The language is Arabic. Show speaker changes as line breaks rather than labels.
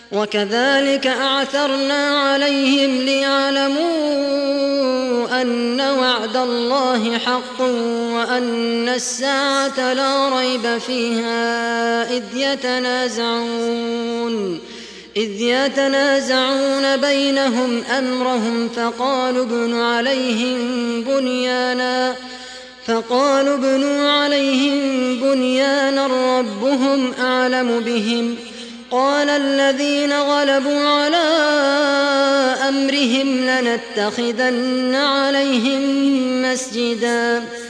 وكذلك أعثرنا عليهم ليعلموا أن وعد الله حق وأن الساعة لا ريب فيها إذ يتنازعون بينهم أمرهم فقالوا ابنوا عليهم بنيانا ربهم أعلم بهم قال الذين غلبوا على أمرهم لنتخذن عليهم مسجدا